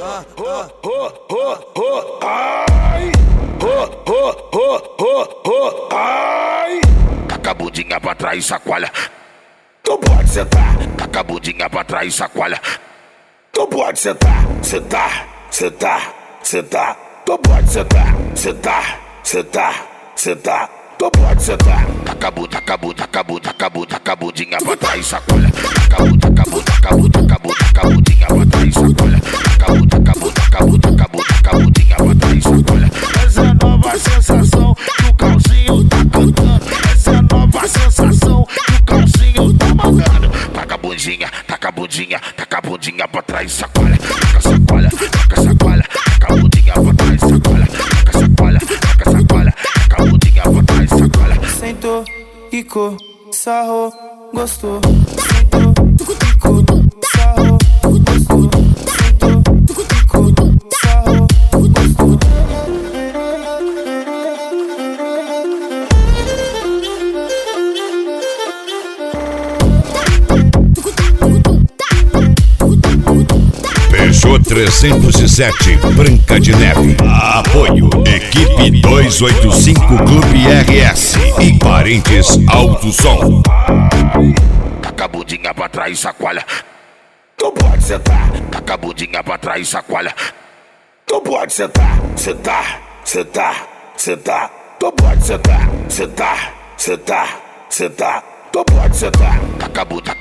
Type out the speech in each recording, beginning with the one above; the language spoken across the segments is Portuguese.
Ai. Taca a bundinha pra trás e chacoalha. Tu pode sentar. Taca a bundinha pra trás e chacoalha. Tu pode sentar, sentar, sentar, sentar. Tu pode sentar, sentar, sentar, sentar. Tu pode sentar. Taca a bundinha pra trás e chacoalha. Taca a bundinha pra trás e chacoalha. Taca a bundinha pra trás e chacoalha. Essa é a nova sensação que o calcinho tá cantando. Essa é a nova sensação que o calcinho tá mandando. Taca a bundinha pra trás e chacoalha. Taca chacoalha, taca chacoalha. Taca a bundinha pra trás e chacoalha. Taca chacoalha, taca chacoalha. Taca a bundinha pra trás e chacoalha. Sentou, quicou, sarrou, gostou. Sentou, quicou, sarrou, gostou. Sentou, quicou, sarrou, gostou. Peugeot 307, Branca de Neve. Apoio, Equipe 285 Clube RS e Parentes Alto Som. Taca a bundinha pra trás e chacoalha. Tu pode sentar. Taca a bundinha pra trás e chacoalha. Tu pode sentar, sentar, sentar, sentar. Tu pode sentar, sentar, sentar, sentar. Tu pode sentar. Taca a bundinha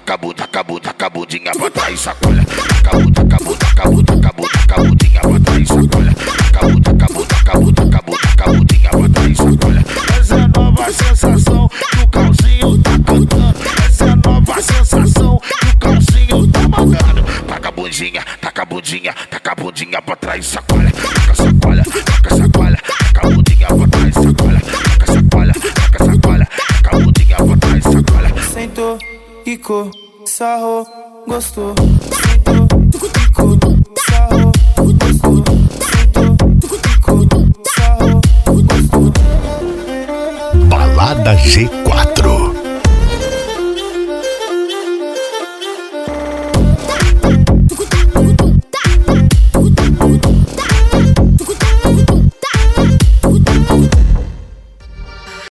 pra trás e chacoalha. Taca a bundinha pra trás e chacoalha. Taca a bundinha pra trás e chacoalha. Essa é a nova sensação que o calcinho tá cantando. Essa é a nova sensação que o calcinho tá mandando. Taca a bundinha pra trás e chacoalha. Taca chacoalha, taca chacoalha. Taca a bundinha pra trás e chacoalha. Taca chacoalha, taca chacoalha. Taca a bundinha pra trás e chacoalha. Sentou, quicou, sarrou, gostou. Sentou, quicou, sarrou, gostou. Sentou, quicou, sarrou, gostou. Balada G.